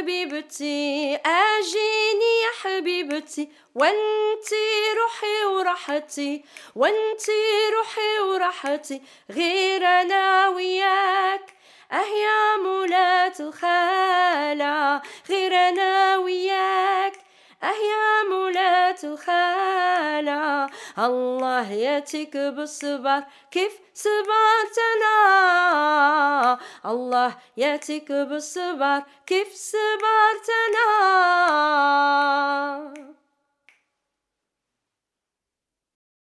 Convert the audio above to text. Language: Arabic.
حبيبتي أجيني يا حبيبتي، وانتي روحي وراحتي، وانتي روحي وراحتي، غير أنا وياك يا مولاة الخالع، غير أنا وياك يا مولاة الخالع. الله ياتيك بالصبر كيف صبرتنا، الله ياتيك بالصبر كيف صبرتنا.